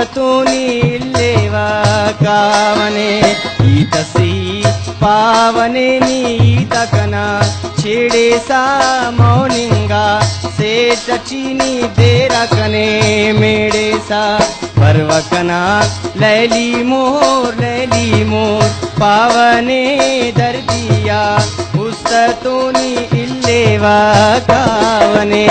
उस्ततूनी इल्लेवा कावने ఈతసి పావనే నీతకన छेड़ेसा मौनिंगा से चचीनी देरकने मेड़ेसा परवकना लैली मोर पावने दर्दिया उस्ततूनी इल्लेवा कावने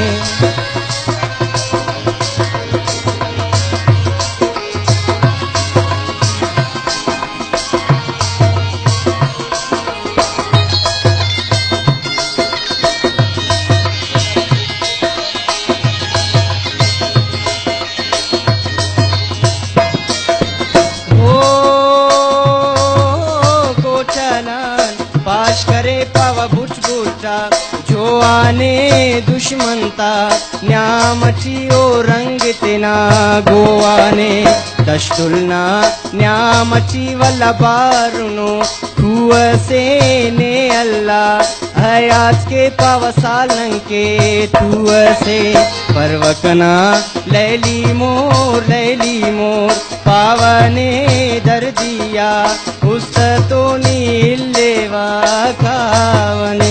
पाश करे पावा बुचबुचा जो आने दुश्मनता न्यामची ओ रंग तेना गोवाने दशतुलना न्यामची वल्ला बारुनो खुअसे ने अल्लाह हयात के पावा सालन के तुअसे परवकना लैली मोर पावने दर्दिया उस्ततूनी इल्लेवा कावने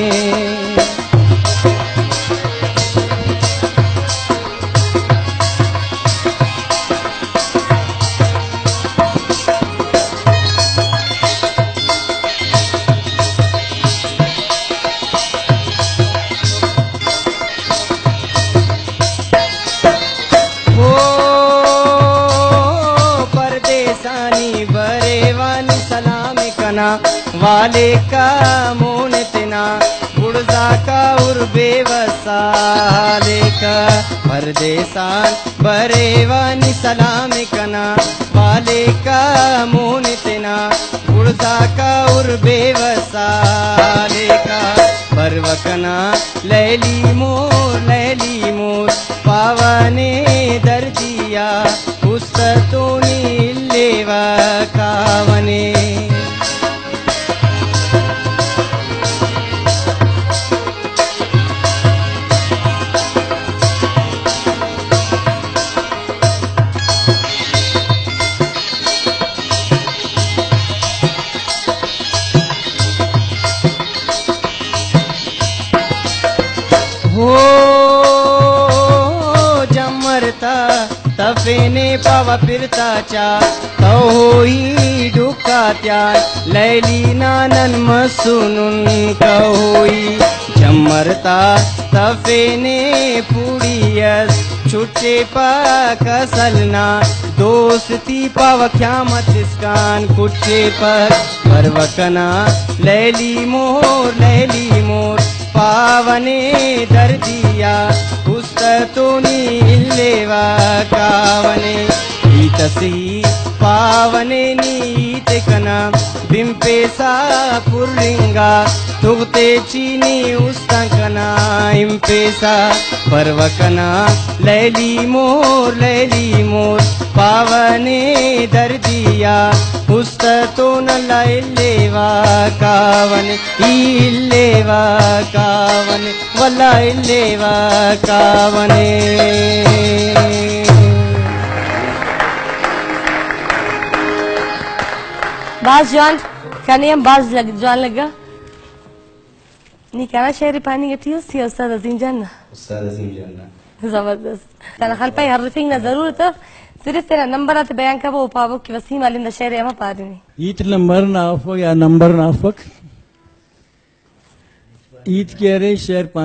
बरेवानी सलाम कना वाले का मोन तना उड़जा का उर्बे वसाले का परदेसान बरेवानी सलाम कना वाले का मोन तना उड़जा का उर्बे वसाले का परवकना लैली मोर पावने दर्दिया उस्ततूनी इल्लेवा कावने हो जमरता तफेने पावा फिरता चा तो होई डुका त्यार लैली नानन मसुनुन कहोई जमरता तफेने पुड़ियस छुट्टे पा कसलना दोस्ती पावा ख्यामत इसकान कुट्टे पर परवकना लैली मोर पावने दर्दिया उस्ततूनी इल्लेवा कावने ఈతసి पावने नीतकना बिंपेसा पुर्रिंगा तुगते चीनी उस्तकना इंपेसा परवकना लैली मोर पावने दर्दिया उस्ततून इल्लेवा कावने इल्लेवा कावने वल्ला इल्लेवा कावने बाज जान क्या नहीं हम बाज जान लगा नहीं कहना शेर पानी के थी उसकी उस्ताद अजीम जानना जबरदस्त कहना खाल पाई हर रफीक ना जरूर तो सिर्फ तेरा नंबर आते बयान का वो पावो कि वसीम अलिंदा शेर है हम पा रही ईद नंबर नाफक या नंबर नाफक ईद के रे शेर